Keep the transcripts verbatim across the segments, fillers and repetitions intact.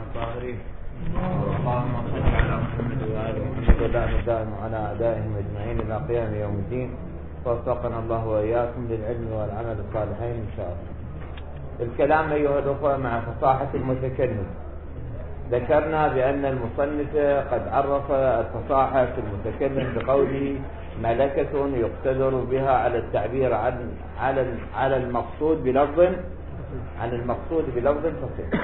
الطاهرين. اللهم صل على محمد وآل محمد ودائم دائم على أعدائهم أجمعين إلى قيام يوم الدين. ووفقنا الله وإياكم للعلم والعمل الصالحين إن شاء الله. الكلام أيها الأخوة مع فصاحة المتكلم. ذكرنا بأن المصنف قد عرف الفصاحة في المتكلم بقوله ملكة يقتدر بها على التعبير عن على على المقصود بلفظ عن المقصود بلفظ فصيح.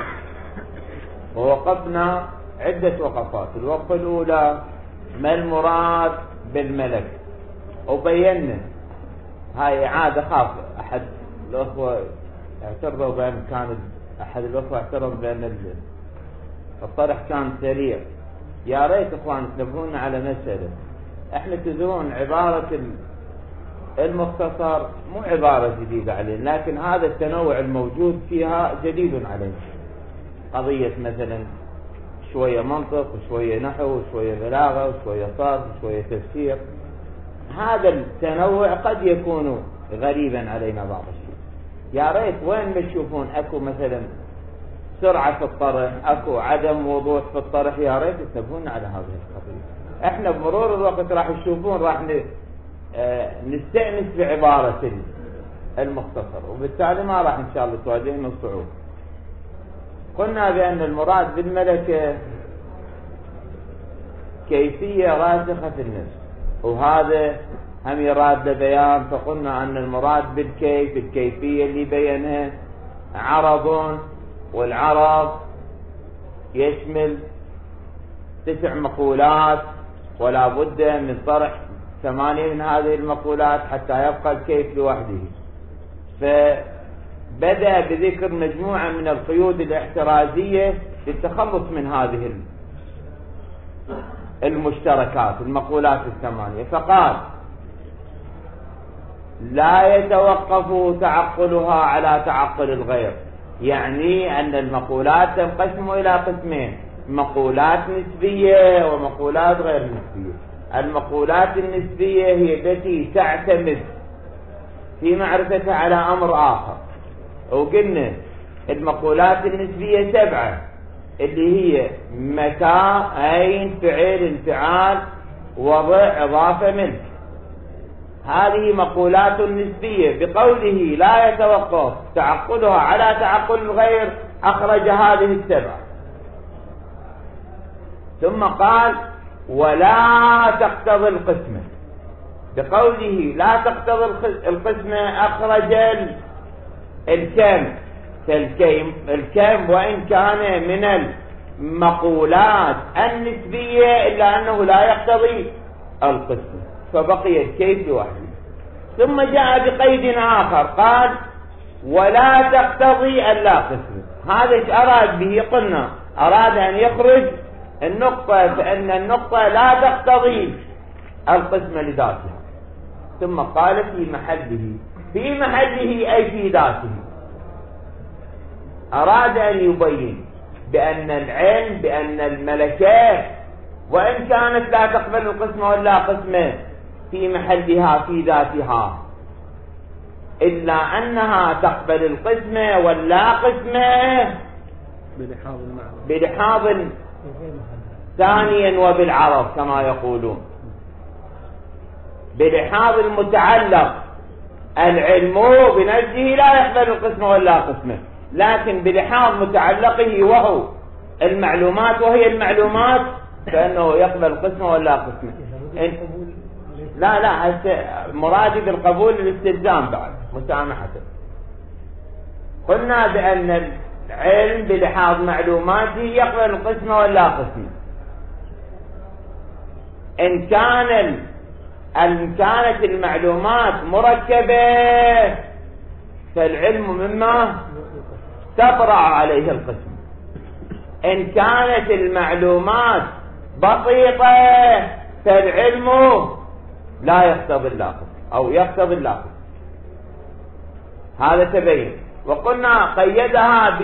ووقفنا عدة وقفات. الوقفة الأولى ما المراد بالملك، وبينا هاي إعادة خاصة. أحد الأخوة اعترضوا بأن كان أحد الأخوة اعترض بأن الطرح كان سريع. يا ريت إخوان تنبهونا على مسألة. احنا تدرون عبارة المختصر مو عبارة جديدة علينا، لكن هذا التنوع الموجود فيها جديد علينا. قضية مثلا شوية منطق وشوية نحو وشوية بلاغة وشوية صرف وشوية تفسير. هذا التنوع قد يكون غريبا علينا بعض الشيء. يا ريت وين ما تشوفون اكو مثلا سرعة في الطرح، اكو عدم وضوح في الطرح، يا ريت تنبهونا على هذه القضية. احنا بمرور الوقت راح تشوفون راح نستأنس بعبارة المختصر، وبالتالي ما راح ان شاء الله تواجهنا الصعوبة. قلنا بأن المراد بالملكة كيفية راسخة في النفس، وهذا هم يراد لبيان. فقلنا أن المراد بالكيف الكيفية اللي بينها عرض، والعرض يشمل تسع مقولات، ولا بد من طرح ثمانية من هذه المقولات حتى يبقى الكيف لوحده. فبدأ بذكر مجموعة من القيود الاحترازية للتخلص من هذه المشتركات المقولات الثمانية. فقال لا يتوقف تعقلها على تعقل الغير، يعني أن المقولات تنقسم إلى قسمين: مقولات نسبية ومقولات غير نسبية. المقولات النسبية هي التي تعتمد في معرفتها على أمر آخر، وقلنا المقولات النسبية سبعة اللي هي متى، أين، فعل، انفعال، وضع، إضافة، ملك. هذه مقولات نسبية. بقوله لا يتوقف تعقلها على تعقل الغير أخرج هذه السبعة. ثم قال ولا تقتضي القسمة. بقوله لا تقتضي القسمة أخرج الكم. فالكم الكم وإن كان من المقولات النسبية إلا أنه لا يقتضي القسمة، فبقي الكيف لوحده. ثم جاء بقيد آخر قال ولا تقتضي اللا قسمة. هذا ايش أراد به؟ قلنا أراد أن يخرج النقطة، فإن النقطة لا تقتضي القسمة لذاتها. ثم قال في محله. في محله أي في ذاته. أراد أن يبين بأن العلم بأن الملكات وإن كانت لا تقبل القسمة ولا قسمة في محلها في ذاتها، إلا أنها تقبل القسمة ولا قسمة بلحاظ ثانيا وبالعرض كما يقولون. بلحاظ المتعلق العلم بنفسه لا يقبل القسمة ولا قسمة، لكن بلحاظ متعلقه وهو المعلومات وهي المعلومات فإنه يقبل قسمة ولا قسمة. لا لا مرادي بالقبول الاستلزام بعد مسامحة. قلنا بأن العلم بلحاظ معلوماته يقبل القسمة ولا قسمة. إن كان إن كانت المعلومات مركبة فالعلم مما تطرأ عليه القسمة. إن كانت المعلومات بسيطة فالعلم لا يقتضي اللاقط أو يقتضي اللاقط. هذا تبين. وقلنا قيدها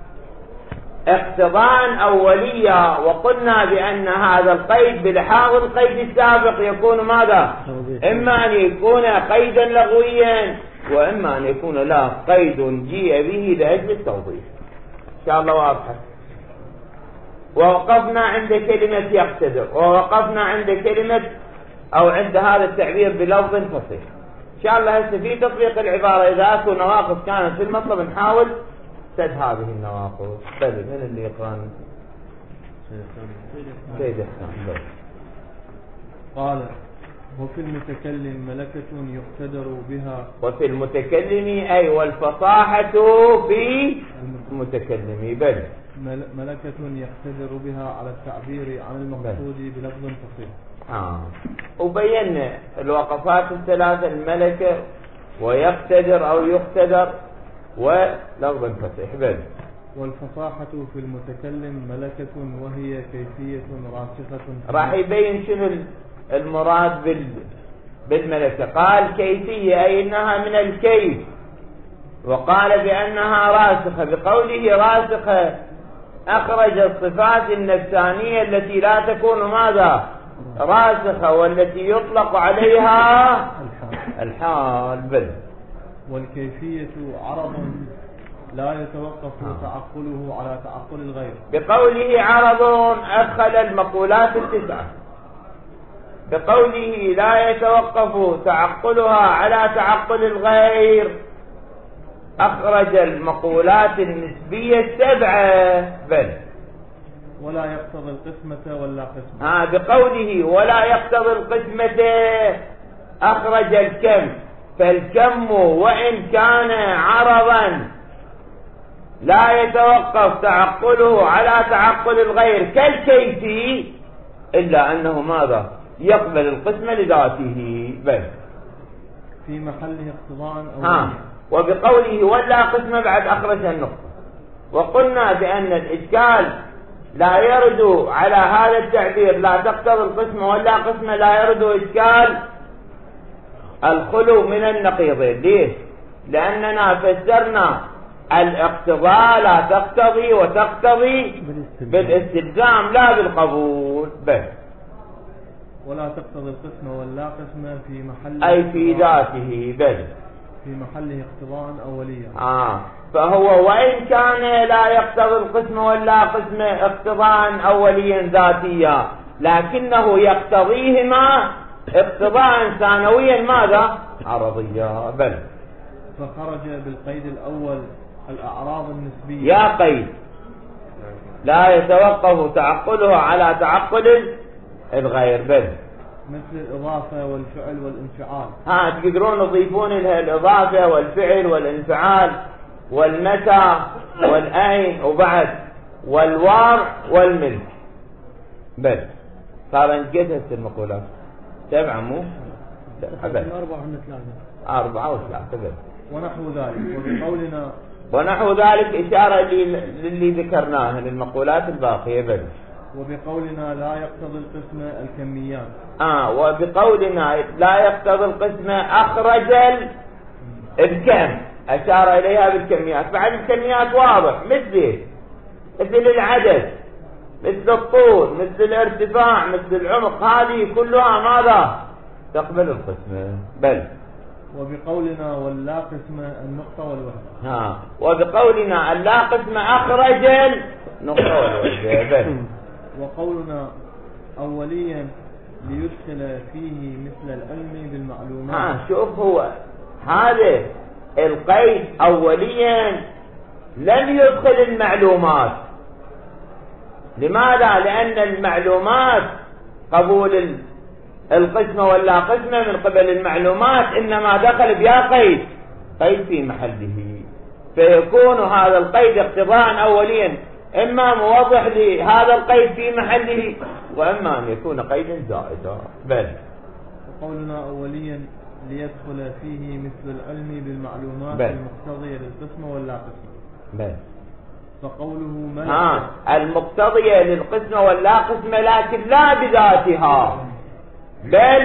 باقتضاء أولية، وقلنا بأن هذا القيد بلحاظ القيد السابق يكون ماذا؟ إما أن يكون قيدا لغويا، وإما أن يكون له قيد جيء به لأجل التوضيح. إن شاء الله واضح. ووقفنا عند كلمة يقتدر، ووقفنا عند كلمة أو عند هذا التعبير بلفظ فصيح. إن شاء الله هسه في تطبيق العبارة إذا أكو نواقص كانت في المطلب نحاول سد هذه النواقص. طيب من اللي يقرأ؟ سيد إحسان. قال: وفي المتكلم ملكة يقتدر بها. وفي المتكلم أي والفصاحة في المتكلم بل ملكة يقتدر بها على التعبير عن المقصود بلفظ فصيح. آه. وبينا الوقفات الثلاثة: الملكة ويقتدر أو يقتدر ولفظ فصيح بل. والفصاحة في المتكلم ملكة وهي كيفية راسخة. راح يبين شنو المراد بال بالملكة. قال كيفية أي إنها من الكيف، وقال بأنها راسخة. بقوله راسخة أخرج الصفات النفسانية التي لا تكون ماذا؟ راسخة، والتي يطلق عليها الحال بل. والكيفية عرض لا يتوقف تعقله على تعقل الغير. بقوله عرض أدخل المقولات التسعة. بقوله لا يتوقف تعقلها على تعقل الغير أخرج المقولات النسبية السبعة بل. ولا يقتضي القسمة ولا قسمة. ها بقوله ولا يقتضي القسمة أخرج الكم، فالكم وإن كان عرضا لا يتوقف تعقله على تعقل الغير كالكيفي، إلا أنه ماذا؟ يقبل القسمة لذاته بل. في محله اقتضاء أو ها. وبقوله ولا قسمة بعد أخرج النقطة. وقلنا بأن الإشكال لا يرد على هذا التعبير لا تقتضي القسمة ولا قسمة، لا يرد إشكال الخلو من النقيضين. ليش؟ لأننا فسرنا الاقتضاء لا تقتضي وتقتضي بالاستلزام لا بالقبول بل. ولا تقتضي القسمة ولا قسمة في محل أي في ذاته بل. في محله اقتضاء أوليا. آه. فهو وإن كان لا يقتضي القسمة ولا قسمة اقتضاء أوليا ذاتيا، لكنه يقتضيهما اقتضاء ثانويا ماذا؟ عرضيا بل. فخرج بالقيد الأول الأعراض النسبية. يا قيد لا يتوقف تعقلها على تعقل الغير بل. مثل الإضافة والفعل والانفعال. ها تقدرون تضيفون لها الإضافة والفعل والانفعال والمتى والأين وبعد والوار والملك بل. صار انقذت المقولات سبعة مو أربعة ولا ثلاثة؟ أربعة وثلاثة بل. ونحو ذلك. وبقولنا ونحو ذلك إشارة للي ذكرناه للمقولات الباقية بل. وبقولنا لا يقتضي القسمة الكميات. آه وبقولنا لا يقتضي القسمة أخرج الكم، أشار إليها بالكميات. بعد الكميات واضح مثل مثل العدد، مثل الطول، مثل الارتفاع، مثل العمق، هذه كلها ماذا؟ تقبل القسمة بل. وبقولنا واللا قسمة النقطة والوحدة. ها وبقولنا اللا قسمة أخرج النقطة والوحدة بل. وقولنا أوليا ليدخل فيه مثل العلم بالمعلومات. ها شوف هو هذا القيد أوليا لم يدخل المعلومات. لماذا؟ لأن المعلومات قبول القسمة ولا قسمة من قبل المعلومات إنما دخل بها قيد قيد في محله، فيكون هذا القيد اقتضاء أوليا إما موضح لهذا القيد في محله، وإما أن يكون قيدا زائدا بل. وقولنا أوليا ليدخل فيه مثل العلم بالمعلومات بل. المقتضية للقسمة ولا قسمة بل. فقوله ملك ها المقتضية للقسمة ولا قسمة لكن لا بذاتها بل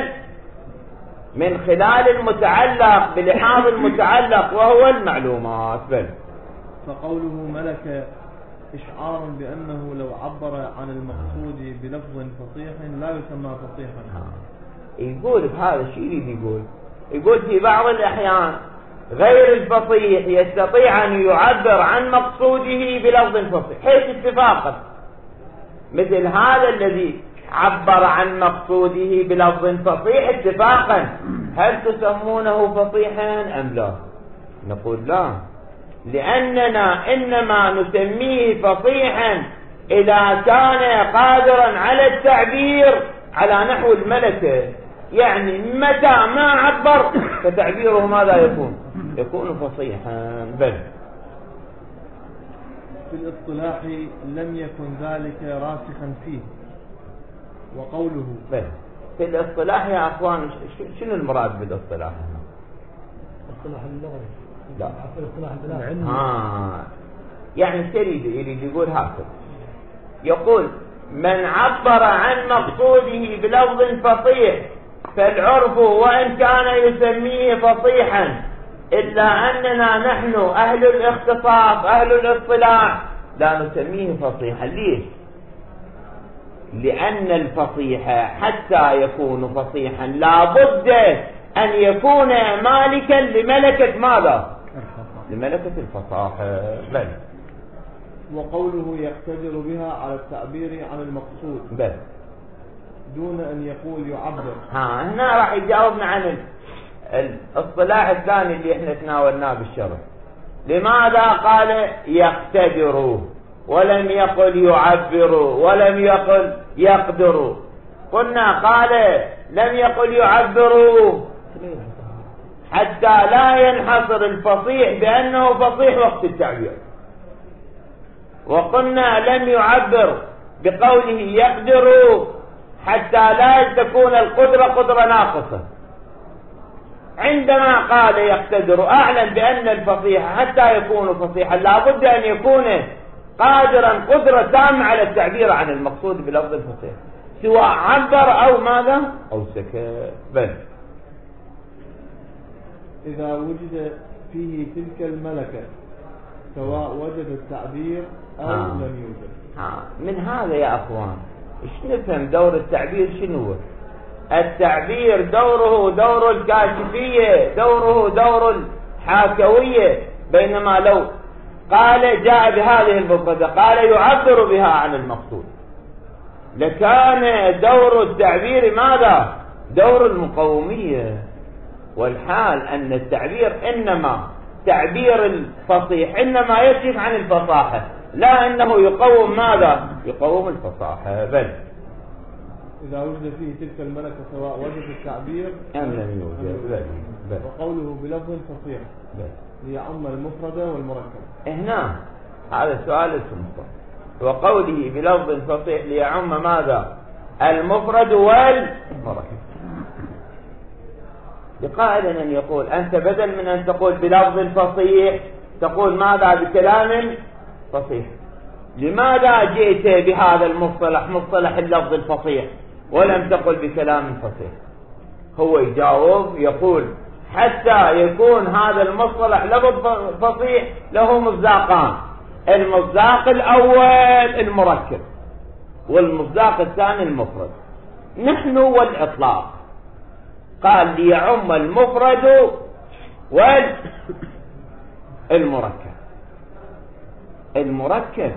من خلال المتعلق بلحاظ المتعلق وهو المعلومات بل. فقوله ملك إشعار بأنه لو عبر عن المقصود بلفظ فصيح لا يسمى فصيحا. يقول بهذا الشيء يقول يقول في بعض الأحيان غير الفصيح يستطيع أن يعبر عن مقصوده بلفظ فصيح، حيث اتفاقا مثل هذا الذي عبر عن مقصوده بلفظ فصيح اتفاقا، هل تسمونه فصيحا أم لا؟ نقول لا، لأننا إنما نسميه فصيحا إذا كان قادرا على التعبير على نحو الملكة، يعني متى ما عبر فتعبيره ماذا يكون؟ يكون فصيحا. بل في الاصطلاح لم يكن ذلك راسخا فيه. وقوله بل في الاصطلاح يا أخوان، شنو المراد بالاصطلاح؟ الاصطلاح اللغوي لا، الاصطلاح العلمي. آه يعني يريد يريد يقول هكذا، يقول من عبر عن مقصوده بلفظ فصيح فالعرف وإن كان يسميه فصيحا، إلا أننا نحن أهل الاختصاص أهل الاصطلاح لا نسميه فصيحا. ليش؟ لأن الفصيح حتى يكون فصيحا لابد أن يكون مالكا لملكة ماذا؟ لملكة الفصاحة. بل وقوله يقتدر بها على التعبير عن المقصود بل دون أن يقول يعبر. ها هنا راح يجاوبنا عن الاصطلاح الثاني اللي احنا تناولناه بالشرح. لماذا قال يقتدر ولم يقل يعبر ولم يقل يقدر؟ قلنا قال لم يقل يعبر حتى لا ينحصر الفصيح بأنه فصيح وقت التعبير، وقلنا لم يعبر بقوله يقدر حتى لا تكون القدرة قدرة ناقصة. عندما قال يقتدر أعلم بأن الفصيح حتى يكون فصيحا لابد أن يكون قادرا قدرة تامة على التعبير عن المقصود بلفظ الفصيح، سواء عبر أو ماذا أو سكت. بل إذا وجد فيه تلك الملكة سواء وجد التعبير أو آه. لم يوجد. آه. من هذا يا أخوان إيش نفهم دور التعبير شنو؟ التعبير دوره دور الكاشفية، دوره دور الحاكوية، بينما لو قال جاء بهذه المفردة قال يعبر بها عن المقصود لكان دور التعبير ماذا؟ دور المقومية. والحال أن التعبير إنما تعبير الفصيح إنما يكشف عن الفصاحة، لا أنه يقوم ماذا؟ يقوم الفصاحة. بل إذا وجد فيه تلك الملكة سواء وجد التعبير أم لم يوجد. بل بل وقوله بلفظ فصيح ليعم المفرد والمركب. هنا هذا سؤال اسمه. وقوله بلفظ فصيح ليعم ماذا؟ المفرد والمركب. لقائل أن يقول أنت بدل من أن تقول بلفظ فصيح تقول ماذا؟ بكلام فصيح. لماذا جئت بهذا المصطلح مصطلح اللفظ الفصيح ولم تقل بكلام فصيح؟ هو يجاوب يقول حتى يكون هذا المصطلح لفظ فصيح له مصداقان، المصداق الأول المركب والمصداق الثاني المفرد. نحن والإطلاق قال ليعم المفرد والمركب. المركب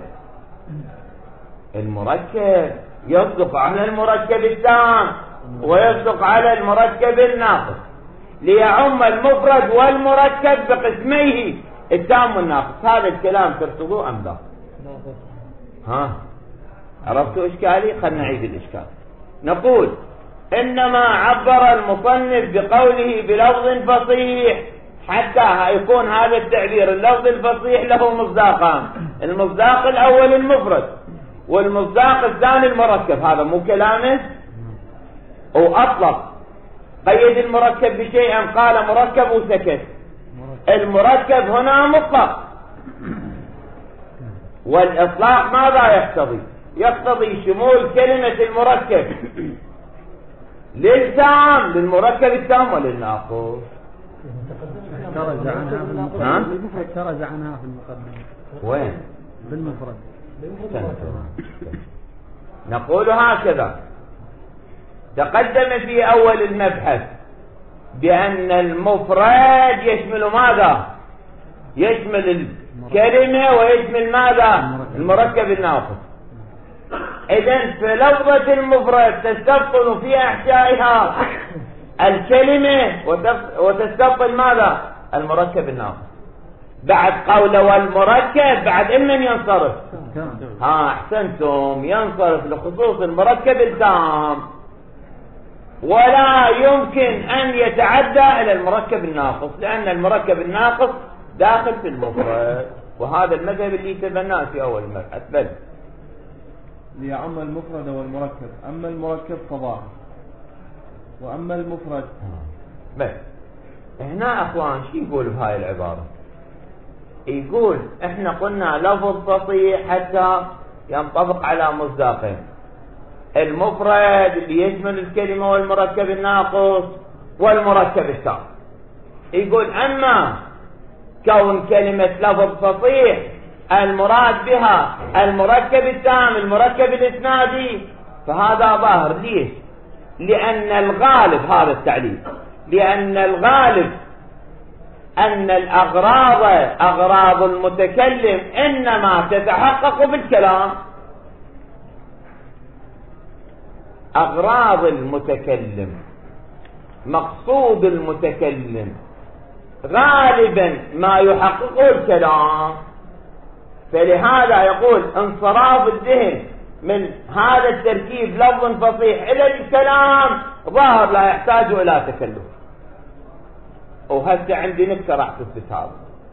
المركب يصدق على المركب التام ويصدق على المركب الناقص. ليعم المفرد والمركب بقسميه التام والناقص. هذا الكلام ترصدوه أم لا؟ ها عرفتوا إشكالي؟ خلنا نعيد الإشكال. نقول إنما عبر المصنف بقوله بلفظ فصيح حتى يكون هذا التعبير اللفظ الفصيح له مصداقان، المصداق الأول المفرد والمصداق الثاني المركب. هذا مو كلامه؟ وأطلق قيد المركب بشيء قال مركب وسكت. المركب هنا مطلق، والإطلاق ماذا يقتضي؟ يقتضي شمول كلمة المركب للتام للمركب التام وللناقص. احترز عنها في المقدمة. احترز عنها في المقدمة. وين؟ بالمفرد. نقول هكذا. تقدم في أول المبحث بأن المفرد يشمل ماذا؟ يشمل الكلمة ويشمل ماذا؟ المركب الناقص. إذن في لفظة المفرد تستبطن في أحشائها الكلمة وتستبطن ماذا؟ المركب الناقص. بعد قوله والمركب بعد إمن ينصرف؟ ها أحسنتم، ينصرف لخصوص المركب التام، ولا يمكن أن يتعدى إلى المركب الناقص، لأن المركب الناقص داخل في المفرد، وهذا المذهب اللي تبناه في أول مرحلة. بل ليعم المفرد والمركب، أما المركب فظاهر، وأما المفرد بل هنا أخوان شو يقول بهاي العبارة؟ يقول احنا قلنا لفظ فصيح حتى ينطبق على مصداقين، المفرد اللي يشمل الكلمة والمركب الناقص والمركب التام. يقول اما كون كلمة لفظ فصيح المراد بها المركب التام المركب الاسنادي فهذا ظاهر. ليش؟ لأن الغالب هذا التعليل، لأن الغالب أن الأغراض أغراض المتكلم إنما تتحقق بالكلام. أغراض المتكلم مقصود المتكلم غالبا ما يحققه الكلام، فلهذا يقول انصراف الذهن من هذا التركيب لفظ فصيح إلى الكلام ظاهر لا يحتاج إلى تكلف. وهسه عندي نكتة راح تثبت هذا.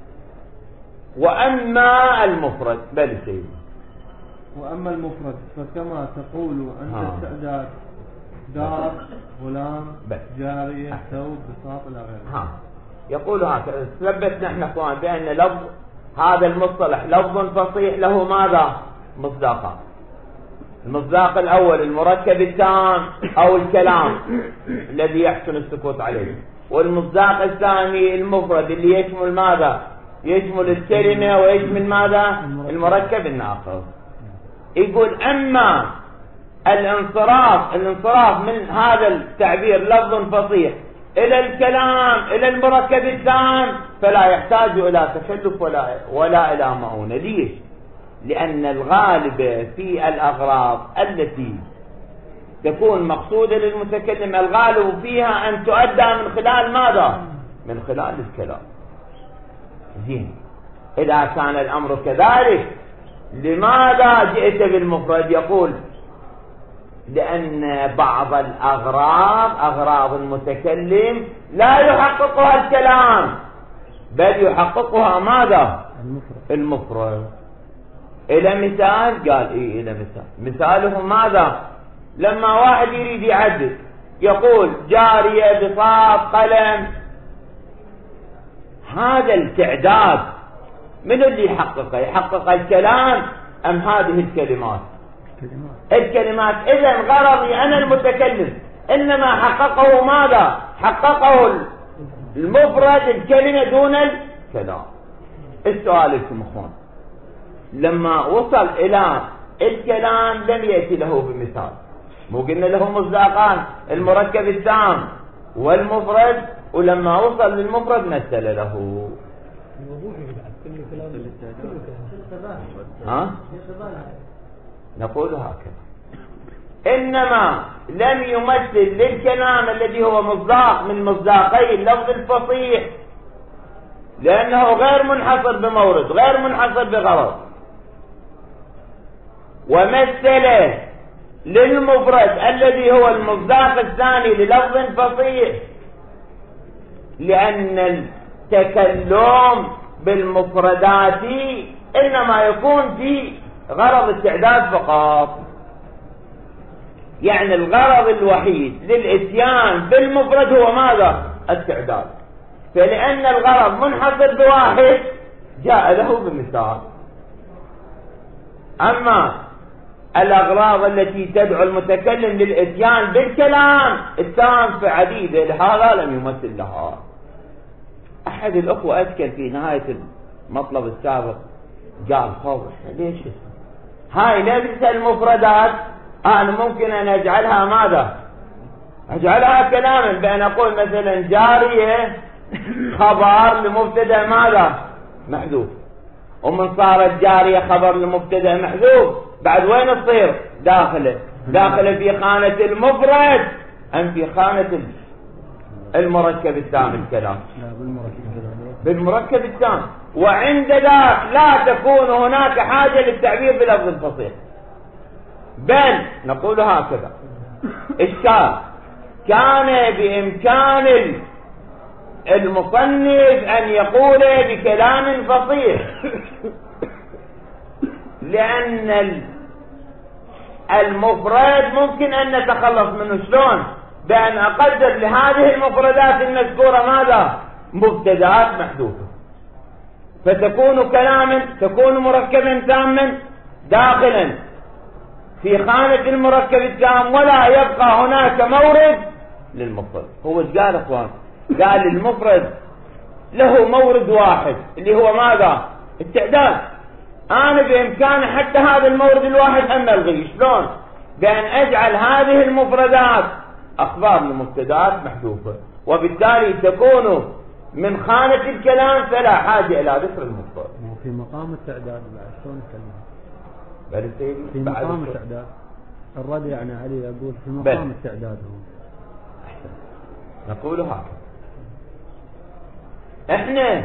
وأما المفرد بل شيء وأما المفرد فكما تقول عند التعداد دار غلام جارية ثوب بساط إلى غيره. ها يقول هكذا. ثبتنا احنا اخوان بأن لفظ هذا المصطلح لفظ فصيح له ماذا؟ مصداقان. المصداق الأول المركب التام أو الكلام الذي يحسن السكوت عليه، والمصداق الثاني المفرد اللي يشمل ماذا؟ يشمل الكلمة ويشمل ماذا؟ المركب الناقص. يقول أما الانصراف الانصراف من هذا التعبير لفظ فصيح إلى الكلام إلى المركب التام فلا يحتاج إلى تكلف ولا, ولا إلى مؤونة. ليش؟ لأن الغالب في الأغراض التي تكون مقصودة للمتكلم الغالب فيها أن تؤدى من خلال ماذا؟ من خلال الكلام. زين، إذا كان الأمر كذلك لماذا جئت بالمفرد؟ يقول لأن بعض الأغراض أغراض المتكلم لا يحققها الكلام بل يحققها ماذا؟ المفرد. المفرد. إلى مثال؟ قال إيه إلى مثال. مثاله ماذا؟ لما واحد يريد يعدد يقول جارية بساط قلم، هذا التعداد من اللي يحققه؟ يحقق الكلام أم هذه الكلمات؟ الكلمات. إذن غرضي أنا المتكلم إنما حققه ماذا؟ حققه المفرد الكلمة دون الكلام. السؤال لكم أخوان، لما وصل إلى الكلام لم يأتي له بمثال، مو قلنا له مصداقان المركب التام والمفرد، ولما وصل للمفرد مثل له. ها؟ نقول هكذا. إنما لم يمثل للكلام الذي هو مصداق من مصداقي اللفظ الفصيح لأنه غير منحصر بمورد غير منحصر بغرض، ومثل للمفرد الذي هو المصداق الثاني للفظ فصيح لأن التكلم بالمفردات إنما يكون في غرض التعداد فقط. يعني الغرض الوحيد للإتيان بالمفرد هو ماذا؟ التعداد. فلأن الغرض منحصر بواحد جاء له بمثال. أما الأغراض التي تدعو المتكلم للإتيان بالكلام التام فعديدة، لهذا لم يمثل لها. أحد الأخوة أشكل في نهاية المطلب السابق قال خوف ليش هاي نفس المفردات أنا ممكن أن أجعلها ماذا؟ أجعلها كلاما، بأن أقول مثلا جارية خبر لمبتدأ ماذا؟ محذوف، ومن صارت جارية خبر لمبتدأ محذوف بعد وين تصير؟ داخله؟ داخله في خانة المفرد أم في خانة المركب التام الكلام؟ لا بالمركب. بالمركب التام. وعند ذلك لا تكون هناك حاجة للتعبير بلفظ الفصيح، بل نقول هكذا: إشكال كان بإمكان المصنف أن يقول بكلام فصيح، لأن المفرد ممكن أن نتخلص منه. شلون؟ بأن أقدر لهذه المفردات المذكورة ماذا؟ مبتدأات محذوفة، فتكون كلاما، تكون مركبا تاما داخلا في خانة المركب التام، ولا يبقى هناك مورد للمفرد. هو ايش قال اخوان؟ قال المفرد له مورد واحد اللي هو ماذا؟ التعداد. انا بامكاني حتى هذا المورد الواحد ان الغيه. شلون؟ بان اجعل هذه المفردات اخبار لمبتدات محذوفه، وبالتالي تكون من خانة الكلام فلا حاجة الى ذكر المفرد. في مقام التعداد بعد شلون نتكلم؟ بل في مقام التعداد الرد يعني علي يقول في مقام التعداد هو. احسن نقول هكذا. احنا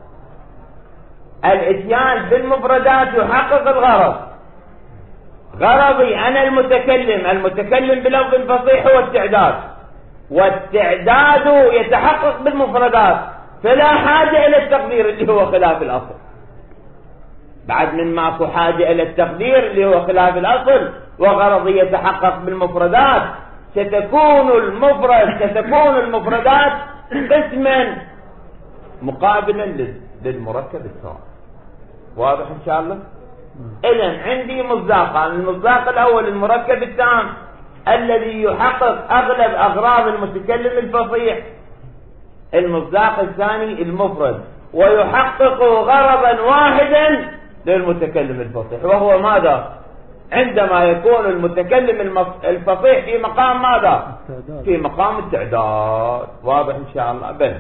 الاتيان بالمفردات يحقق الغرض. غرضي انا المتكلم، المتكلم بلفظ الفصيح هو التعداد، والتعداد يتحقق بالمفردات، فلا حاجة الى التقدير اللي هو خلاف الاصل. بعد من ماكو حاجة الى التقدير اللي هو خلاف الاصل، وغرضي يتحقق بالمفردات، ستكون المفرد ستكون المفردات قسما مقابلا للمركب التام. واضح ان شاء الله؟ اذا عندي مصداقان: المصداق الاول المركب التام الذي يحقق اغلب اغراض المتكلم الفصيح، المصداق الثاني المفرد ويحقق غرضا واحدا للمتكلم الفصيح، وهو ماذا؟ عندما يكون المتكلم الفصيح في مقام ماذا؟ في مقام التعداد. واضح ان شاء الله؟ بل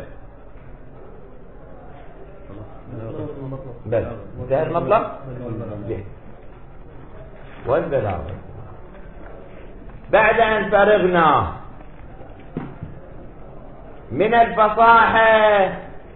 بل انتهى المطلب. والبلاغة بعد ان فرغنا من الفصاحة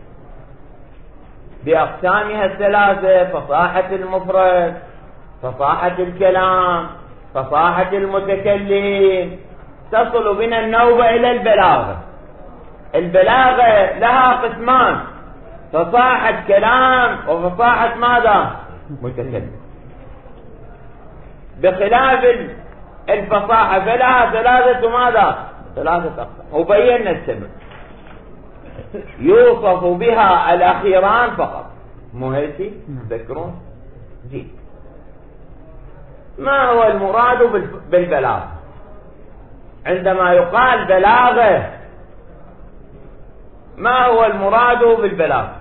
بأقسامها الثلاثة: فصاحة المفرد، فصاحة الكلام، فصاحة المتكلم، تصل بنا النوبة إلى البلاغة. البلاغة لها قسمان: فصاحة كلام وفصاحة ماذا؟ متكلم. بخلاف الفصاحة فلها ثلاثة ماذا؟ ثلاثة أقسام، وبينا السبب. يوصف بها الأخيران فقط، مو هيك؟ تذكرون؟ جيد. ما هو المراد بالبلاغة؟ عندما يقال بلاغة، ما هو المراد بالبلاغة؟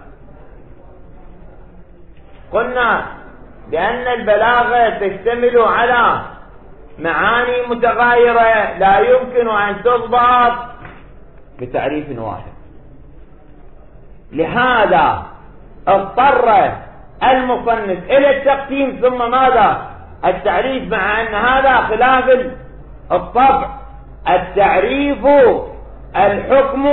قلنا بأن البلاغة تشتمل على معاني متغايرة لا يمكن أن تضبط بتعريف واحد. لهذا اضطر المصنف إلى التقسيم ثم ماذا؟ التعريف، مع أن هذا خلاف الطبع. التعريف الحكم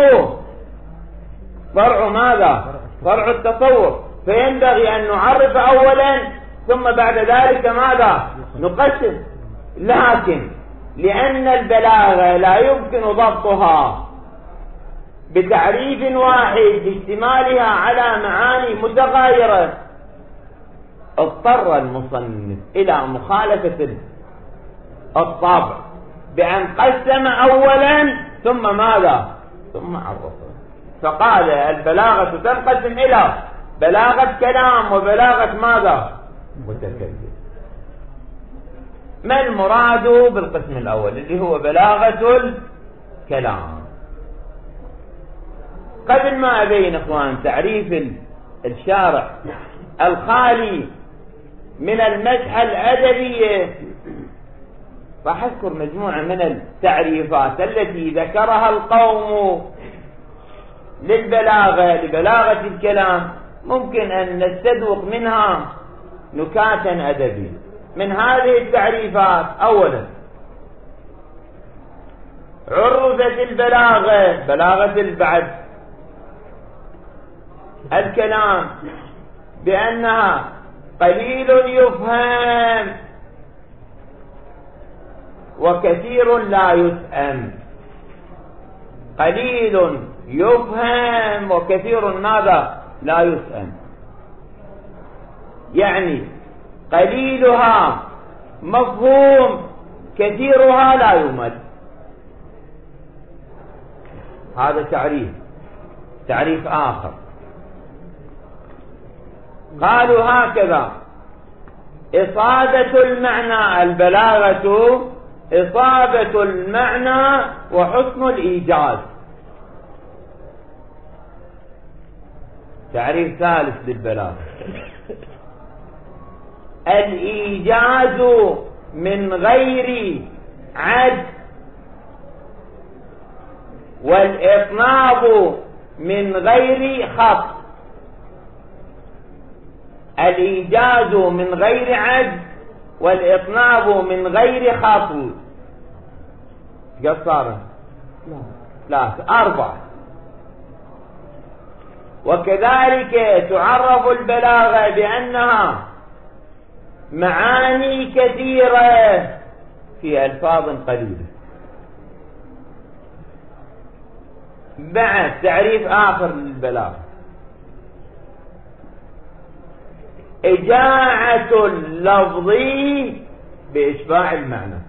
فرع ماذا؟ فرع التصور، فينبغي أن نعرف أولا ثم بعد ذلك ماذا؟ نقسم. لكن لأن البلاغة لا يمكن ضبطها بتعريف واحد لاشتمالها على معاني متغايرة، اضطر المصنف إلى مخالفة الطابع بأن قسم أولا ثم ماذا؟ ثم عرفه. فقال البلاغة تنقسم إلى بلاغة كلام وبلاغة ماذا؟ متكلم. ما المراد بالقسم الأول اللي هو بلاغة الكلام؟ قبل ما أبين أخوان تعريف الشارع الخالي من المزحة الأدبية، راح أذكر مجموعة من التعريفات التي ذكرها القوم للبلاغة، لبلاغة الكلام، ممكن أن نستدوق منها نكاتا أدبية. من هذه التعريفات. أولا عرفت البلاغة، بلاغة البعد الكلام، بأنها قليل يفهم وكثير لا يفهم. قليل يفهم وكثير ماذا؟ لا يفهم. يعني قليلها مفهوم، كثيرها لا يمل. هذا تعريف. تعريف آخر قالوا هكذا: إصابة المعنى، البلاغة إصابة المعنى وحسن الإيجاز. تعريف ثالث للبلاغة: الإيجاز من غير عد، والإطناب من غير خط. الإيجاز من غير عد، والإطناب من غير خط. قصر لا أربعة. وكذلك تعرف البلاغة بأنها معاني كثيرة في ألفاظ قليلة. بعد تعريف آخر للبلاغة: إجاعة اللفظ بإشباع المعنى.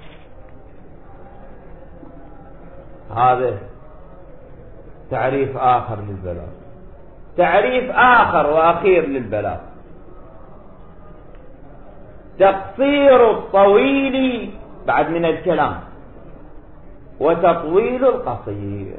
هذا تعريف آخر للبلاغة. تعريف آخر وأخير للبلاغة: تقصير الطويل بعد من الكلام وتطويل القصير.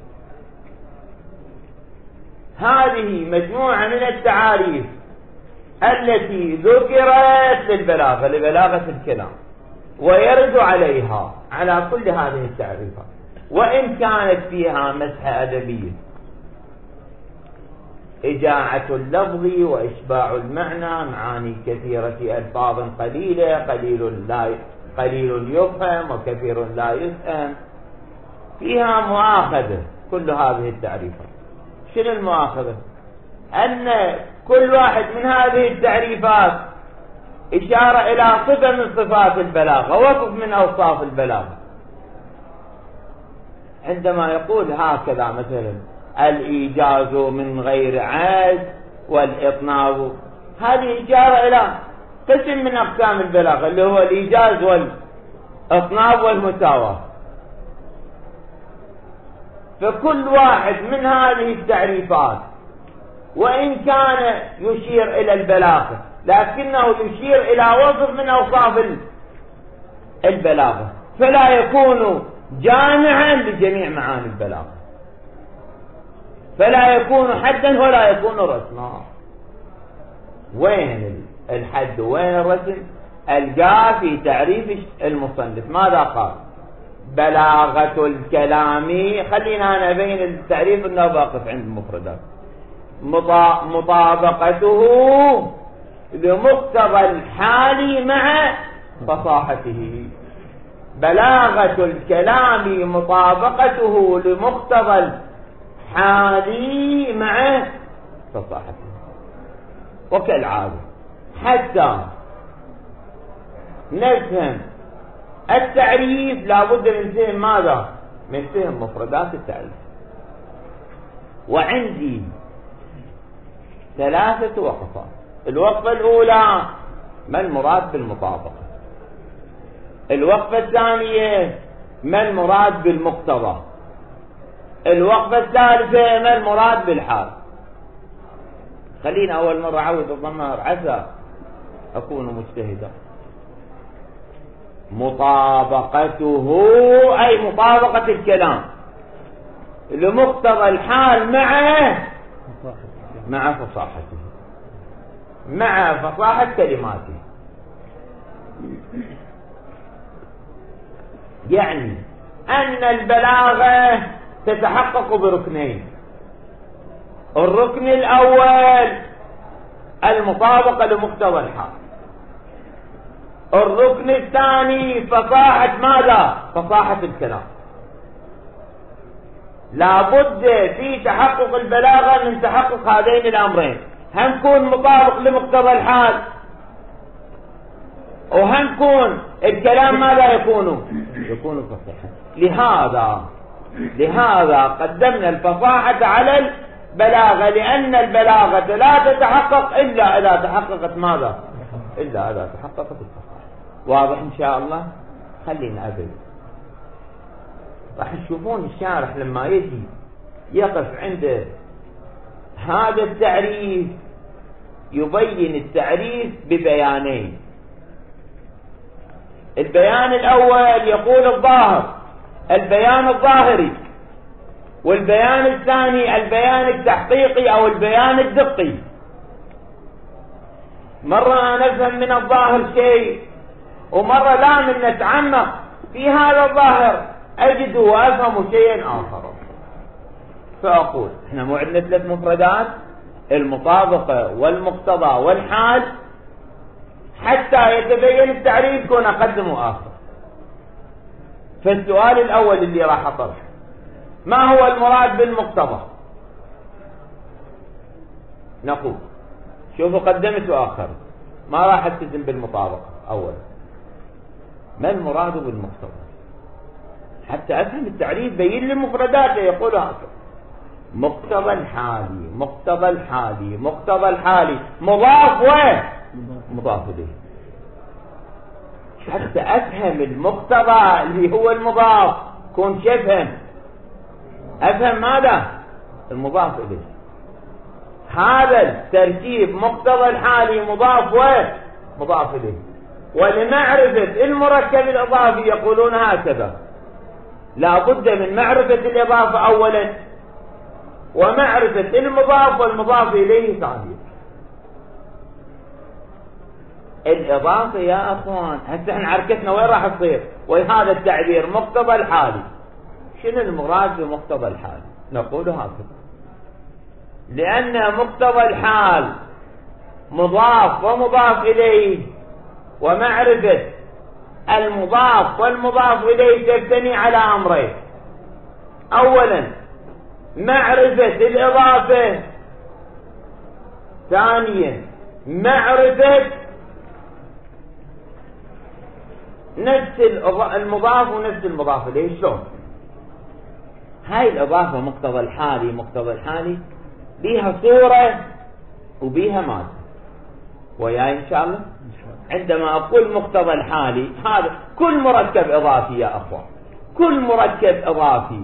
هذه مجموعة من التعاريف التي ذكرت للبلاغة، لبلاغة الكلام، ويرد عليها على كل هذه التعريفات، وإن كانت فيها مسحة أدبية. إجاعة اللفظ وإشباع المعنى، معاني كثيرة في ألفاظ قليلة، قليل لا قليل يفهم وكثير لا يفهم. فيها مؤاخذة كل هذه التعريفات. شنو المؤاخذة؟ أن كل واحد من هذه التعريفات إشارة إلى صفة من صفات البلاغة، وصف من أوصاف البلاغة. عندما يقول هكذا مثلا: الإيجاز من غير عد والإطناب، هذه إشارة إلى قسم من أقسام البلاغة اللي هو الإيجاز والإطناب والمساواة. فكل واحد من هذه التعريفات وإن كان يشير إلى البلاغة، لكنه يشير إلى وصف من أوصاف البلاغة، فلا يكون جامعا لجميع معاني البلاغة، فلا يكون حدا ولا يكون رسما. وين الحد وين الرسم؟ الجاء في تعريف المصنف. ماذا قال؟ بلاغة الكلام، خلينا أنا أبين التعريف أنه واقف عند المفردات: مطابقته لمقتضى الحال مع فصاحته. بلاغة الكلام مطابقته لمقتضى الحال مع فصاحته. وكالعادة حتى نفهم التعريف لابد من فهم ماذا؟ من فهم مفردات التعريف. وعندي ثلاثة وقفات. الوقفة الأولى: ما المراد بالمطابقة؟ الوقفة الثانية: ما المراد بالمقتضى؟ الوقفة الثالثة: ما المراد بالحال؟ خلينا أول مرة أعود الضمائر عسى أكون مجتهدا. مطابقته أي مطابقة الكلام لمقتضى الحال مع مع فصاحته، مع فصاحة كلماته. يعني أن البلاغة تتحقق بركنين: الركن الأول المطابقة لمقتضى الحال، الركن الثاني فصاحة ماذا؟ فصاحة الكلام. لابد في تحقق البلاغة من تحقق هذين الأمرين، هم يكون مطابق لمقتضى الحال وهم يكون الكلام ماذا يكون؟ يكون فصيحا. لهذا لهذا قدمنا الفصاحة على البلاغة، لأن البلاغة لا تتحقق إلا إذا تحققت ماذا؟ إلا إذا تحققت الفصاحة. واضح إن شاء الله؟ خلينا أبي راح تشوفون الشارح لما يجي يقف عند هذا التعريف يبين التعريف ببيانين. البيان الأول يقول الظاهر، البيان الظاهري، والبيان الثاني البيان التحقيقي أو البيان الدقي. مرة نفهم من الظاهر شيء ومرة لا، من نتعمق في هذا الظاهر أجد وأفهم شيئا آخر. فأقول احنا مو عندنا ثلاث مفردات، المطابقة والمقتضى والحال، حتى يتبين التعريف كون أقدم وآخر. فالسؤال الأول اللي راح أطرح، ما هو المراد بالمقتضى؟ نقول شوفوا قدمت وآخر، ما راح ألتزم بالمطابقة. أولا ما المراد بالمقتضى حتى أفهم التعريف؟ بين لي مفرداته. يقول هكذا: مقتضى الحالي، مقتضى الحالي، مقتضى الحالي، مضاف ومضاف إليه. حتى أفهم المقتضى اللي هو المضاف كون شفهم أفهم ماذا؟ المضاف إليه. هذا التركيب مقتضى الحالي مضاف ومضاف إليه. ولمعرفة المركب الإضافي يقولون هكذا: لا بد من معرفة الإضافة أولا ومعرفة المضاف والمضاف إليه ثانيا. الإضافة يا أخوان هسه احنا عركتنا وين راح تصير؟ وهذا التعبير مقتضى الحالي. شنو المراد بمقتضى الحال؟ نقول هكذا: لأن مقتضى الحال مضاف ومضاف إليه، ومعرفة المضاف والمضاف إليه تبتني على أمرين: أولا معرفة الإضافة، ثانيا معرفة نفس المضاف ونفس المضاف إليه. شلون؟ هاي الإضافة مقتضى الحالي، مقتضى الحالي بيها صورة وبيها مادة. وياي إن شاء الله؟ عندما أقول مقتضى الحالي، هذا كل مركب إضافي يا أخوان، كل مركب إضافي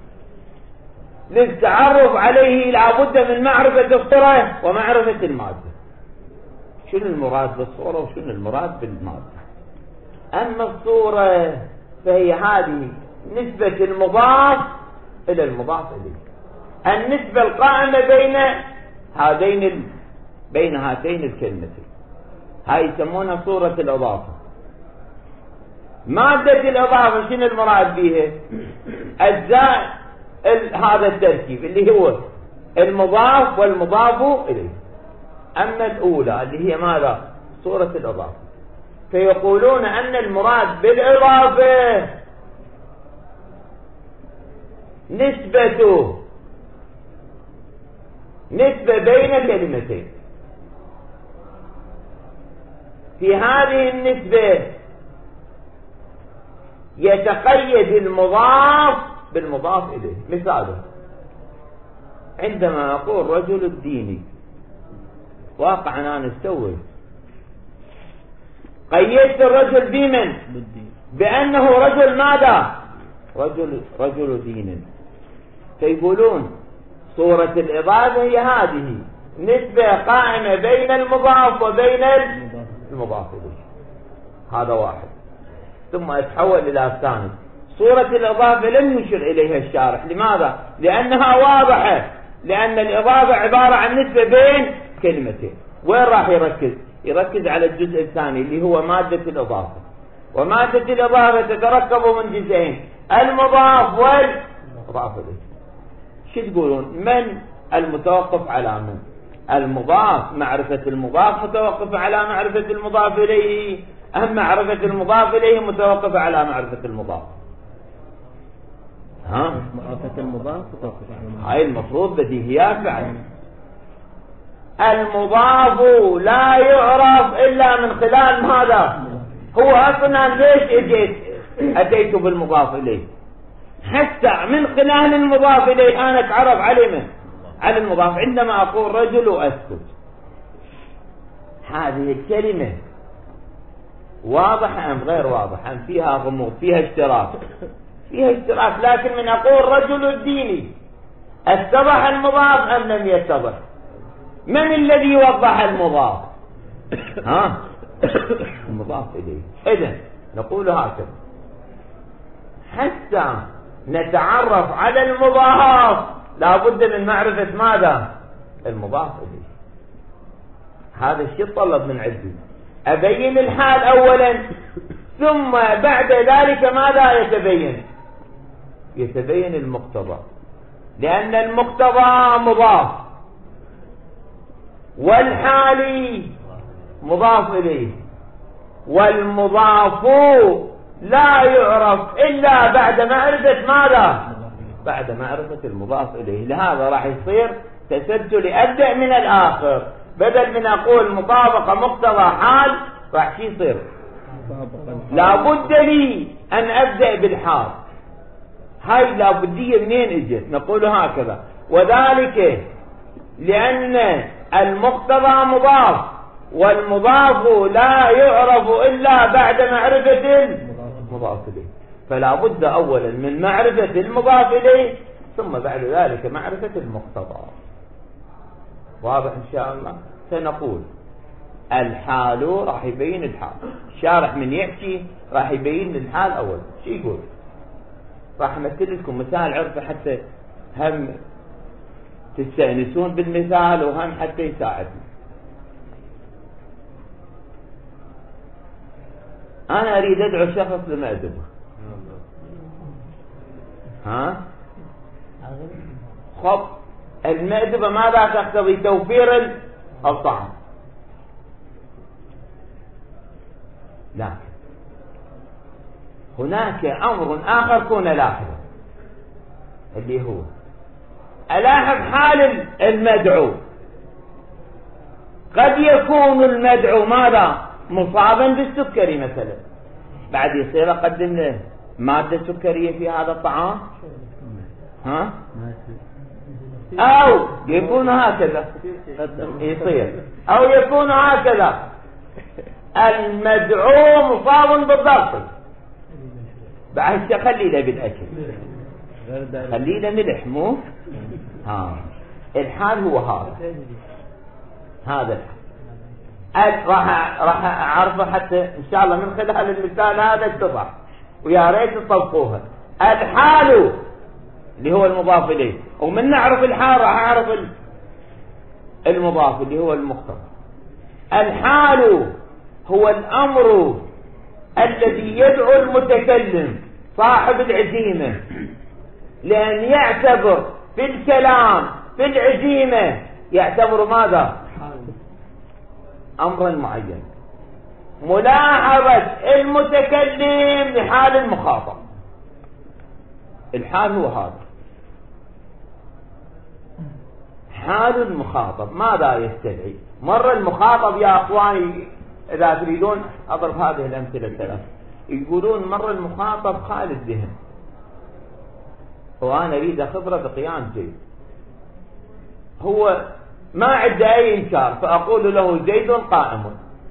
للتعرف عليه لابد من معرفة الصورة ومعرفة المادة. شنو المراد بالصورة وشنو المراد بالمادة؟ أما الصورة فهي هذه نسبة المضاف إلى المضاف إليه، النسبة القائمة بين هذين ال... بين هاتين الكلمتين، هاي يسمونها صورة الإضافة. مادة الإضافة شنو المراد بها؟ أجزاء ال... هذا التركيب اللي هو المضاف والمضاف إليه. أما الأولى اللي هي ماذا؟ صورة الإضافة. فيقولون أن المراد بالإضافة نسبته نسبة بين كلمتين. في هذه النسبة يتقيد المضاف بالمضاف إليه. مثاله عندما أقول رجل الديني، واقعا أنا استوي قيدت الرجل بمن؟ بأنه رجل ماذا؟ رجل رجل دين. فيقولون صورة الإضافة هي هذه نسبة قائمة بين المضاف وبين المضاف إليه. هذا واحد. ثم أتحول إلى الثاني. صورة الإضافة لم يشر إليها الشارح. لماذا؟ لأنها واضحة، لأن الإضافة عبارة عن نسبة بين كلمتين. وين راح يركز؟ يركز على الجزء الثاني اللي هو مادة الإضافة. ومادة الإضافة تتركب من جزئين: المضاف والمضاف إليه. شو تقولون؟ من المتوقف على من؟ المضاف، معرفة المضاف متوقف على معرفة المضاف إليه، أم معرفة المضاف إليه متوقفة على معرفة المضاف؟ ها؟ معرفة المضاف متوقفة على معرفة. هاي المفروض بديهيات بعد. المضاف لا يعرف إلا من خلال ماذا؟ هو أصلا ليش اجيت أتيت بالمضاف إليه؟ حتى من خلال المضاف إليه أنا أتعرف عليه من على المضاف. عندما أقول رجل وأسكت، هذه الكلمة واضحة أم غير واضحة؟ أم فيها غموض، فيها اشتراك؟ فيها اشتراك. لكن من أقول رجل الديني، اتضح المضاف أم لم يتضح؟ من الذي وضح المضاف؟ ها؟ المضاف إليه. إذن نقول هكذا حتى نتعرف على المضاف لا بد من معرفة ماذا؟ المضاف إليه. هذا الشيء طلب من عندي أبين الحال أولا، ثم بعد ذلك ماذا يتبين؟ يتبين المقتضى، لأن المقتضى مضاف والحالي مضاف إليه، والمضاف لا يعرف إلا بعد معرفة ماذا؟ بعد معرفة المضاف إليه. لهذا راح يصير تسلسل أبدأ من الآخر، بدل من أقول مطابقة مقتضى حال راح يصير لا بد لي أن أبدأ بالحال. هاي لا بدية منين اجت؟ نقول هكذا، وذلك لأن المقتضى مضاف والمضاف لا يعرف إلا بعد معرفة المضاف إليه، فلا بد أولا من معرفة المضاف إليه ثم بعد ذلك معرفة المقتضى. واضح إن شاء الله؟ سنقول الحال راح يبين الحال، الشارح من يحكي راح يبين الحال أول. شو يقول؟ راح أمثل لكم مثال عرفه حتى هم تستأنسون بالمثال وهم حتى يساعدني. أنا أريد أدعو شخص لمأدبه، ها؟ خب المأدبة ماذا تقتضي؟ توفير الطعام. لكن هناك أمر آخر كون لاحظا، اللي هو ألاحظ حال المدعو. قد يكون المدعو ماذا؟ مصابا بالسكري مثلا، بعد يصير أقدم له مادة سكرية في هذا الطعام، ها؟ أو يكون هكذا يصير، أو يكون هكذا المدعو مصاب بالضغط، بعد خلي له بالأكل، خلي له ملح مو ها. الحال هو هذا، هذا الحال راح راح أعرفه حتى إن شاء الله من خلال المثال هذا اتضح، ويا ريت تطبقوها. الحال اللي هو المضاف إليه، ومن نعرف الحال راح أعرف المضاف اللي هو المقتضى. الحال هو الأمر الذي يدعو المتكلم صاحب العزيمة لأن يعتبر في الكلام في العزيمة، يعتبر ماذا؟ أمرا معين، ملاحظة المتكلم لحال المخاطب. الحال هو هذا، حال المخاطب ماذا يستدعي؟ مر المخاطب يا أخواني إذا تريدون أضرب هذه الأمثلة الثلاث، يقولون مر المخاطب خالي الذهن وأنا أريد خبرة بقيام زيد، هو ما عنده أي إنكار، فأقول له زيد قائم،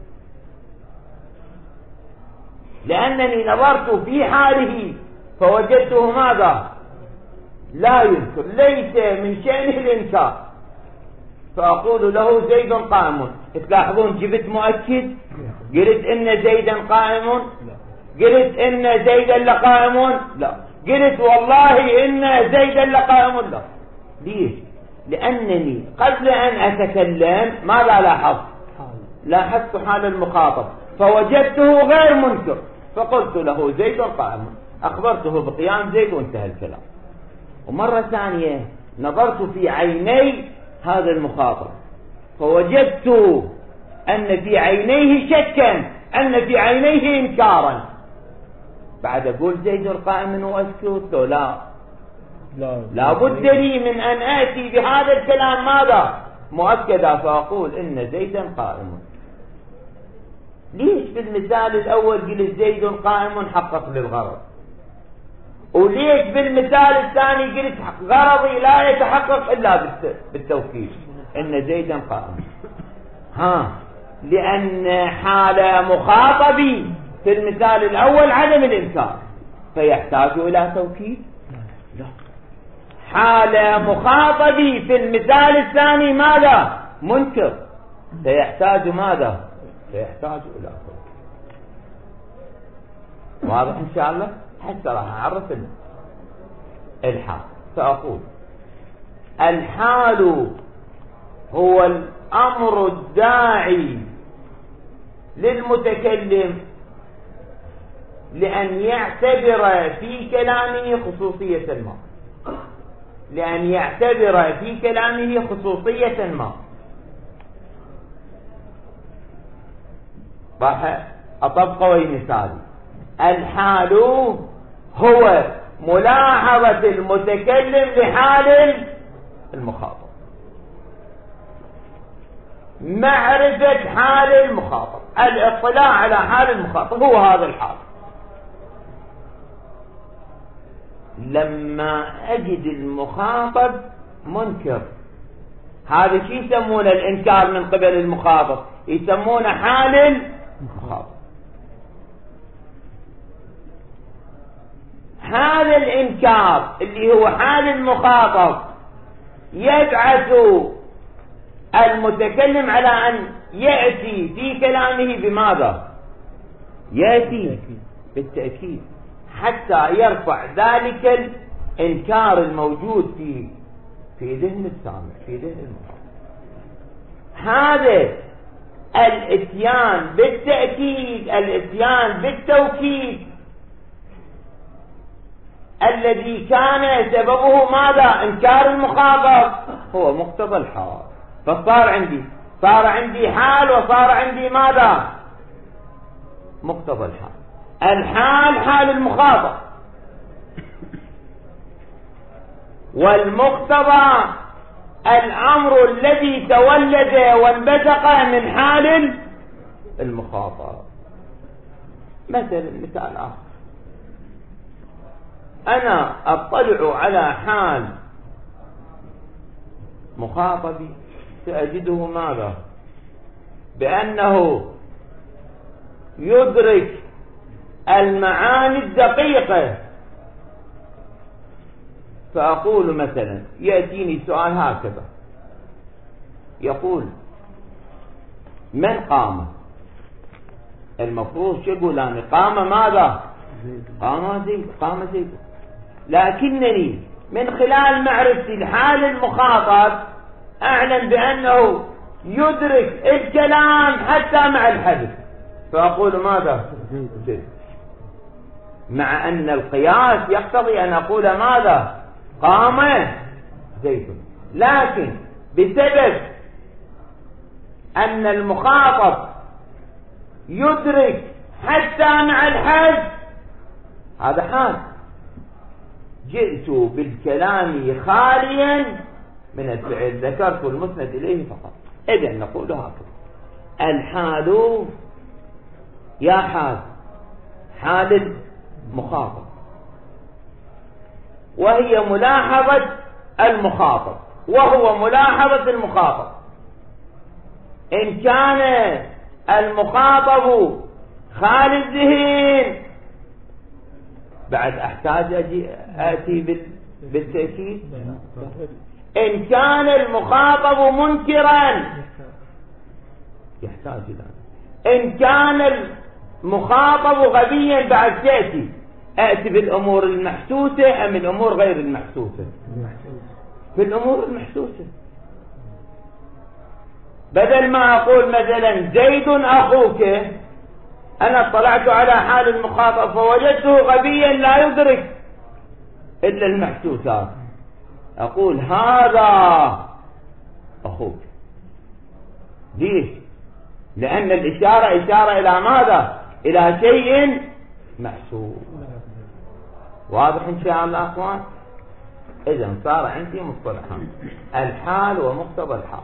لأنني نظرت في حاله فوجدته ماذا؟ لا ينكر، ليس من شأنه الإنكار، فأقول له زيد قائم. تلاحظون جبت مؤكد، قلت إن زيدا قائم، قلت إن زيدا لقائم، لا، قلت والله إن زيدا لقائم، لا. ليش؟ لأنني قبل أن أتكلم ماذا لاحظت؟ لاحظت حال المخاطب فوجدته غير منكر، فقلت له زيد قائم، أخبرته بقيام زيد وانتهى الكلام. ومرة ثانية نظرت في عيني هذا المخاطب فوجدت أن في عينيه شكا، أن في عينيه إنكارا. بعد أقول زيد قائم وأسكت لو لا لا لا بد لي من أن آتي بهذا الكلام ماذا مؤكدا، فأقول إن زيدا قائم. ليش في المثال الأول قلت زيد قائم حقق للغرض، وليش بالمثال الثاني قلت غرضي لا يتحقق إلا بالتوكيد إن زيدا قائم؟ ها، لأن حال مخاطبي في المثال الأول عدم الإنكار فيحتاج إلى توكيد. لا، حال مخاطبي في المثال الثاني ماذا؟ منكر، فيحتاج ماذا؟ فيحتاج إلى توكيد. واضح إن شاء الله؟ حتى راح أعرف الحال. فأقول الحال هو الأمر الداعي للمتكلم لأن يعتبر في كلامه خصوصية ما، لأن يعتبر في كلامه خصوصية ما. راح أطبق ومثالي. الحال هو ملاحظة المتكلم لحال المخاطب، معرفة حال المخاطب، الاطلاع على حال المخاطب، هو هذا الحال. لما أجد المخاطب منكر، هذا شيء يسمونه الإنكار من قبل المخاطب، يسمونه حال المخاطب. هذا الإنكار اللي هو حال المخاطب يبعث المتكلم على أن يأتي في كلامه بماذا؟ يأتي بالتأكيد حتى يرفع ذلك الإنكار الموجود في في ذهن السامع، في ذهن المخاطب. هذا الاتيان بالتأكيد، الاتيان بالتوكيد الذي كان سببه ماذا؟ إنكار المخاطب، هو مقتضى الحال. فصار عندي صار عندي حال وصار عندي ماذا؟ مقتضى الحال. الحال حال المخاطب، والمقتضى الأمر الذي تولد وانبثق من حال المخاطب. مثلا مثال آخر، أنا أطلع على حال مخاطبي سأجده ماذا؟ بأنه يدرك المعاني الدقيقة. فأقول مثلا، يأتيني سؤال هكذا يقول من قام؟ المفروض شو يقول أنا؟ قام ماذا؟ قام زيد، قام زيد. لكنني من خلال معرفتي لحال المخاطب أعلم بأنه يدرك الكلام حتى مع الحدث، فأقول ماذا؟ زيد. مع أن القياس يقتضي أن أقول ماذا؟ قام زيد، لكن بسبب أن المخاطب يدرك حتى مع الحدث، هذا حال، جئت بالكلام خاليا من الفعل، ذكرت المسند إليه فقط. إذن نقول هكذا: الحال يا حال حال المخاطب، وهي ملاحظة المخاطب، وهو ملاحظة المخاطب. إن كان المخاطب خالي الذهن بعد أحتاج أجي آتي بالتأكيد. إن كان المخاطب منكرا يحتاج إلى، إن كان المخاطب غبيا بعد تأتي آتي بالأمور المحسوسة أم الأمور غير المحسوسة؟ بالأمور المحسوسة. بدل ما أقول مثلا زيد أخوك، أنا اطلعت على حال المخاطب فوجدته غبيا لا يدرك إلا المحسوسات، أقول هذا أخوك. ليش؟ لأن الإشارة إشارة إلى ماذا؟ إلى شيء محسوب. واضح إن شاء الله أخوان؟ إذن صار عندي مصطلحان: الحال ومقتضى الحال.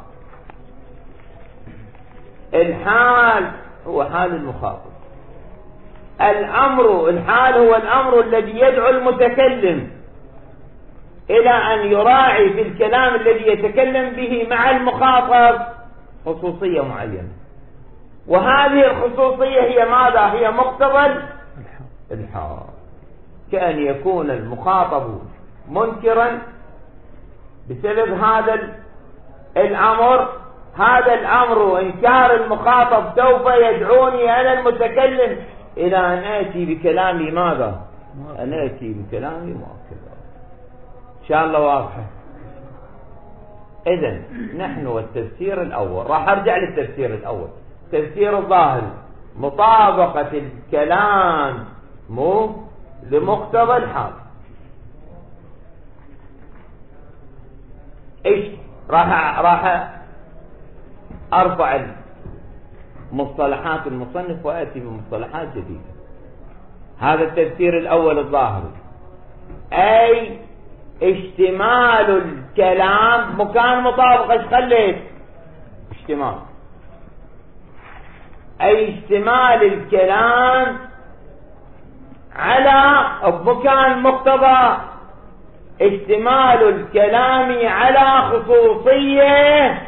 الحال هو حال المخاطب. الأمر الحال هو الأمر الذي يدعو المتكلم إلى أن يراعي في الكلام الذي يتكلم به مع المخاطب خصوصية معينة، وهذه الخصوصية هي ماذا؟ هي مقتضى الحال. كأن يكون المخاطب منكرا بسبب هذا الأمر، هذا الأمر إنكار المخاطب سوف يدعوني أنا المتكلم إلى أن آتي بكلامي ماذا؟ أن آتي بكلامي مؤكدا. إن شاء الله واضح. إذن نحن والتفسير الأول، راح أرجع للتفسير الأول. تفسير الظاهر مطابقة الكلام مو لمقتضى الحال. إيش راح راح أرفع مصطلحات المصنف وآتي بمصطلحات جديدة. هذا التفسير الأول الظاهري، أي اشتمال الكلام مكان مطابقة. ايش خليت؟ اشتمال، أي اشتمال الكلام على مكان مقتضى، اشتمال الكلام على خصوصية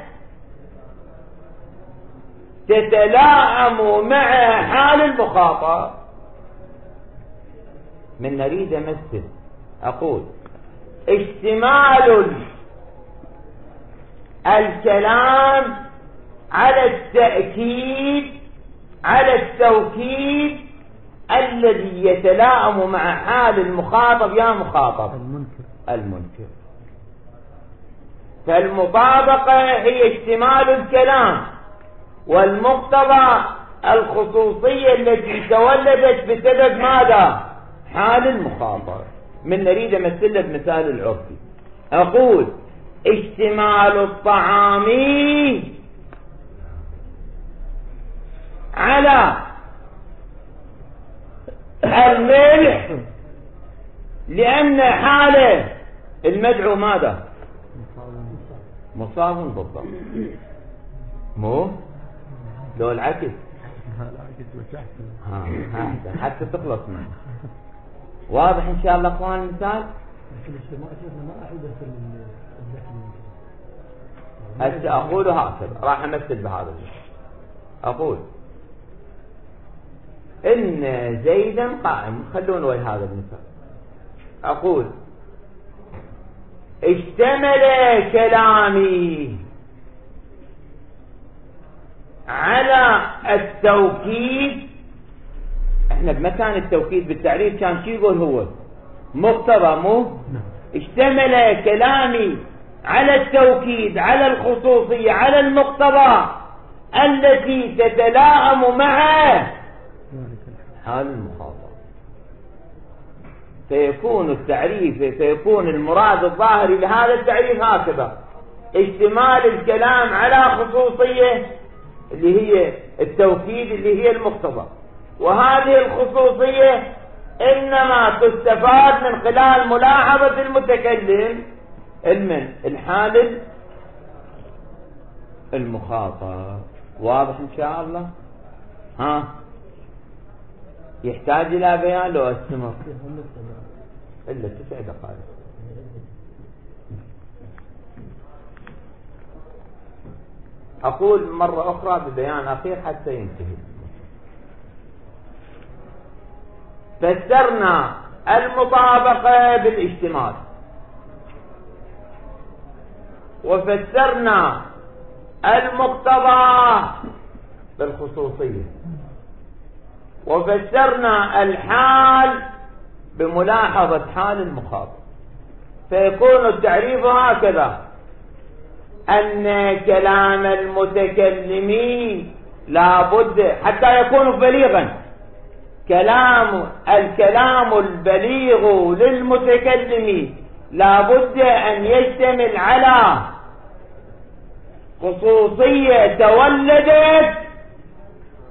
تتلائم مع حال المخاطب. من نريد أمثل أقول اشتمال الكلام على التأكيد على التوكيد الذي يتلائم مع حال المخاطب. يا مخاطب المنكر المنكر. فالمطابقة هي اشتمال الكلام، والمقتضى الخصوصية التي تولدت بسبب ماذا؟ حال المخاطب. من نريد أمثل بمثال العرفي أقول اشتمال الطعام على الملح لأن حاله المدعو ماذا؟ مصاب بالضبط. مو لو العكس ها ها حتى تخلص منه. واضح إن شاء الله أخوان المثال؟ هسه أقول هكذا، راح أمثل بهذا المثال. أقول إن زيدا قائم، خلونا ويا هذا المثال. أقول اشتمل كلامي على التوكيد. احنا بمكان التوكيد بالتعريف كان شو يقول هو؟ مقتضى. مو اشتمل كلامي على التوكيد على الخصوصية على المقتضى التي تتلائم مع حال المخاطب. فيكون التعريف فيكون المراد الظاهري لهذا التعريف هكذا: اشتمال الكلام على خصوصية اللي هي التوكيد اللي هي المقتضى، وهذه الخصوصية إنما تستفاد من خلال ملاحظة المتكلم المن الحال المخاطب. واضح إن شاء الله؟ ها يحتاج إلى بيان لو استمر إلا تسع دقائق. أقول مرة أخرى ببيان أخير حتى ينتهي. فسرنا المطابقة بالاشتمال، وفسرنا المقتضى بالخصوصية، وفسرنا الحال بملاحظة حال المخاطب. فيكون التعريف هكذا: أن كلام المتكلمين لابد حتى يكون بليغا، كلام الكلام البليغ للمتكلم لابد أن يشتمل على خصوصية تولدت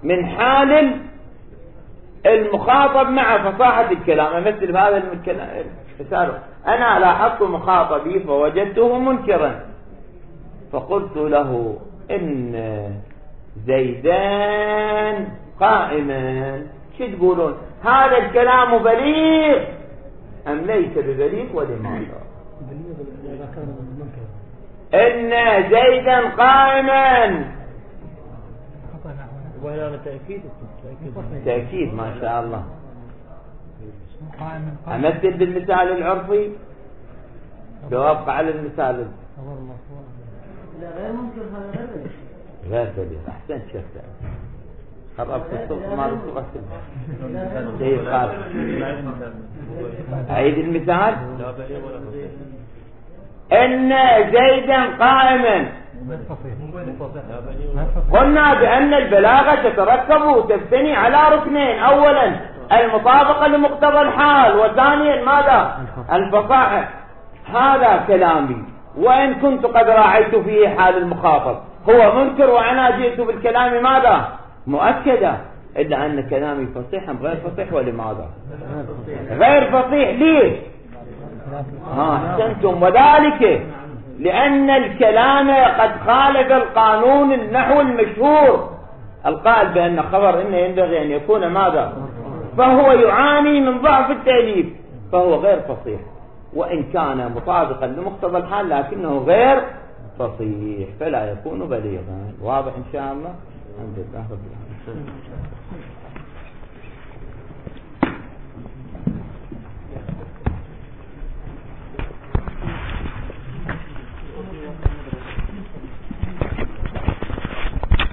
من حال المخاطب مع فصاحة الكلام. أمثل بهذا المثال: أنا لاحظت مخاطبي فوجدته منكرا فقلت له إن زيدان قائما. شو تقولون؟ هذا الكلام بليغ أم ليس ببليغ؟ ولماذا؟ إن زيدا قائما وهذا تأكيد تأكيد ما شاء الله. أمثل بالمثال العرفي لو أبقى على المثال لا غير ممكن هذا غير غير بليغ. أحسن شفت خربت الصوت ما رسوخ سيد قال أعيد المثال: إن زيدا قائما. قلنا بأن البلاغة تتركب وتبتني على ركنين: أولا المطابقة لمقتضى الحال، وثانيا ماذا؟ الفصاحة. هذا كلامي وإن كنت قد راعيت فيه حال المخاطب، هو منكر وأنا جئت بالكلام ماذا؟ مؤكدا، إلا أن كلامي فصيح أم غير فصيح؟ ولماذا غير فصيح؟ ليه؟ ها أحسنتم. وذلك لأن الكلام قد خالف القانون النحو المشهور القائل بأن خبر إنه ينبغي أن يكون ماذا؟ فهو يعاني من ضعف التأليف، فهو غير فصيح وإن كان مطابقا لمقتضى الحال لكنه غير فصيح فلا يكون بليغا. واضح إن شاء الله؟ الحمد لله رب العالمين.